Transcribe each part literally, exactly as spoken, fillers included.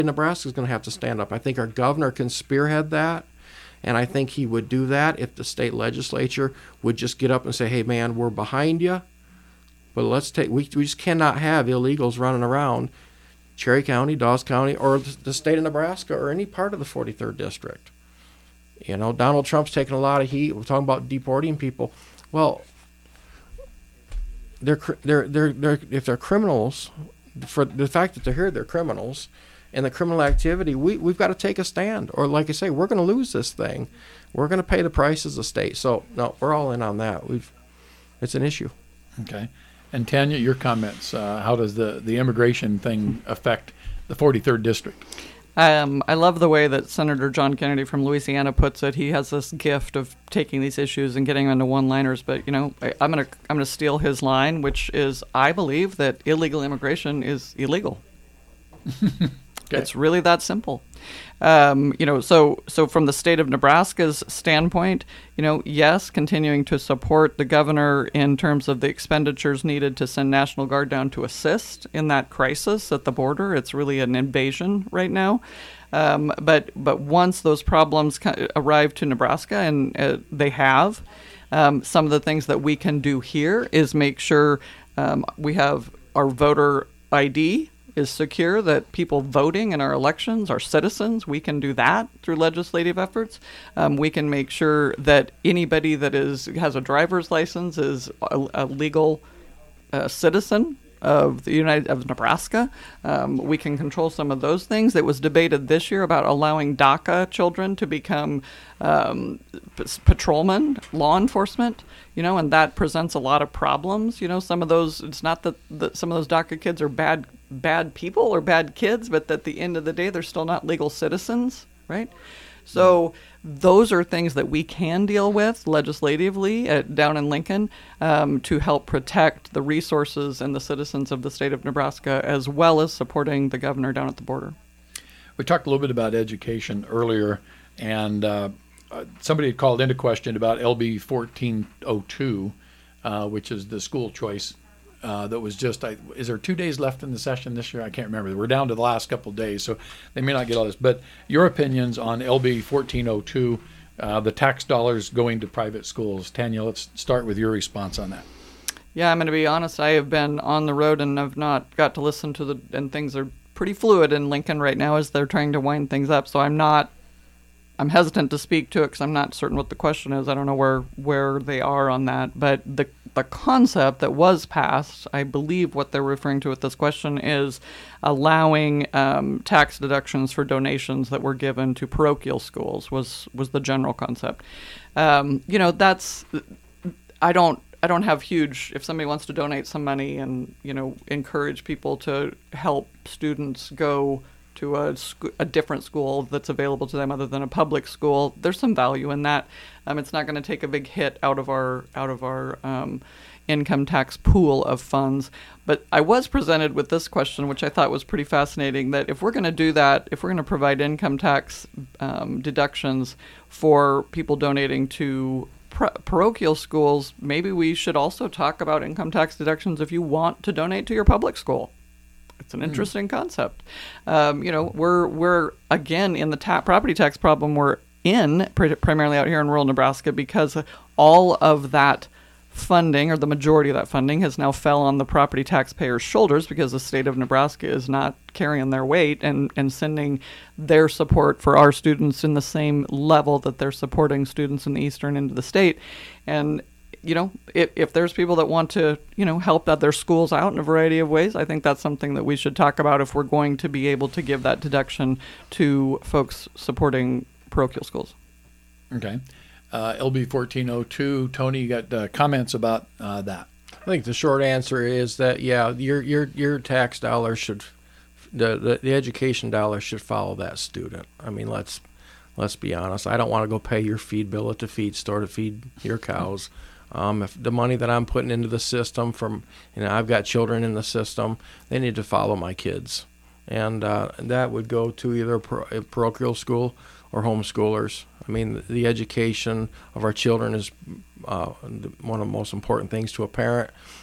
Nebraska is going to have to stand up. I think our governor can spearhead that, and I think he would do that if the state legislature would just get up and say, hey, man, we're behind you, but let's take, we, we just cannot have illegals running around Cherry County, Dawes County, or the state of Nebraska, or any part of the forty-third district. You know, Donald Trump's taking a lot of heat. We're talking about deporting people. Well, they're they're they're, they're if they're criminals, for the fact that they're here, they're criminals, and the criminal activity, we we've got to take a stand. Or like I say, we're going to lose this thing. We're going to pay the price as a state. So no, we're all in on that. We've it's an issue. Okay. And Tanya, your comments. Uh, how does the, the immigration thing affect the forty-third district? Um, I love the way that Senator John Kennedy from Louisiana puts it. He has this gift of taking these issues and getting them into one-liners. But you know, I, I'm gonna I'm gonna steal his line, which is, I believe that illegal immigration is illegal. Okay. It's really that simple. Um, you know, so so from the state of Nebraska's standpoint, you know, yes, continuing to support the governor in terms of the expenditures needed to send National Guard down to assist in that crisis at the border. It's really an invasion right now. Um, but but once those problems arrive to Nebraska, and uh, they have, um, some of the things that we can do here is make sure um, we have our voter I D is secure, that people voting in our elections are citizens. We can do that through legislative efforts. Um, we can make sure that anybody that is has a driver's license is a, a legal uh, citizen of the United of Nebraska. Um, we can control some of those things. That was debated this year about allowing DACA children to become um, p- patrolmen, law enforcement. You know, and that presents a lot of problems. You know, some of those, it's not that, that some of those DACA kids are bad bad people or bad kids, but at the end of the day, they're still not legal citizens, right? So those are things that we can deal with legislatively at, down in Lincoln um, to help protect the resources and the citizens of the state of Nebraska, as well as supporting the governor down at the border. We talked a little bit about education earlier, and uh, somebody had called into question about L B fourteen oh two, uh, which is the school choice uh, that was just, I, is there two days left in the session this year? I can't remember. We're down to the last couple of days, so they may not get all this. But your opinions on L B fourteen oh two, uh, the tax dollars going to private schools. Tanya, let's start with your response on that. Yeah, I'm going to be honest. I have been on the road and have not got to listen to the, and things are pretty fluid in Lincoln right now as they're trying to wind things up. So I'm not, I'm hesitant to speak to it because I'm not certain what the question is. I don't know where, where they are on that. But the the concept that was passed, I believe what they're referring to with this question is allowing um, tax deductions for donations that were given to parochial schools was, was the general concept. Um, you know, that's, I don't, I don't have huge, if somebody wants to donate some money and, you know, encourage people to help students go to a, sc- a different school that's available to them other than a public school, there's some value in that. Um, it's not going to take a big hit out of our out of our um, income tax pool of funds. But I was presented with this question, which I thought was pretty fascinating, that if we're going to do that, if we're going to provide income tax um, deductions for people donating to Pro- parochial schools, maybe we should also talk about income tax deductions if you want to donate to your public school. It's an interesting mm. concept. Um, you know, we're we're again in the ta- property tax problem we're in pr- primarily out here in rural Nebraska because all of that funding, or the majority of that funding, has now fell on the property taxpayers' shoulders because the state of Nebraska is not carrying their weight and, and sending their support for our students in the same level that they're supporting students in the eastern end of the state. And, you know, if, if there's people that want to, you know, help other schools out in a variety of ways, I think that's something that we should talk about if we're going to be able to give that deduction to folks supporting parochial schools. Okay. Uh, L B fourteen oh two, Tony, you got uh, comments about uh, that? I think the short answer is that, yeah, your your your tax dollars should, the, the, the education dollars should follow that student. I mean, let's let's be honest. I don't want to go pay your feed bill at the feed store to feed your cows. Um, if the money that I'm putting into the system from, you know, I've got children in the system, they need to follow my kids. And uh, that would go to either a, par- a parochial school or homeschoolers. I mean, the education of our children is uh, one of the most important things to a parent.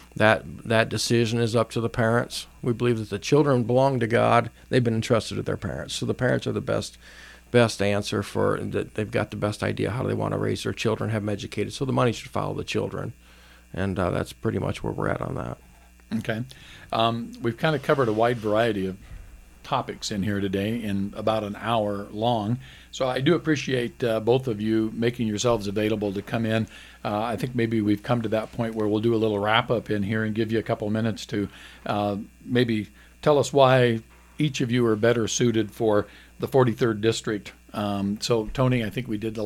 that that decision is up to the parents. We believe that the children belong to God. They've been entrusted to their parents, so the parents are the best best answer for that. They've got the best idea how they want to raise their children, have them educated. So the money should follow the children, and uh, that's pretty much where we're at on that. Okay. Um, we've kind of covered a wide variety of topics in here today in about an hour long. So I do appreciate uh, both of you making yourselves available to come in. Uh, I think maybe we've come to that point where we'll do a little wrap up in here and give you a couple minutes to uh, maybe tell us why each of you are better suited for the forty-third district. Um, so Tony, I think we did the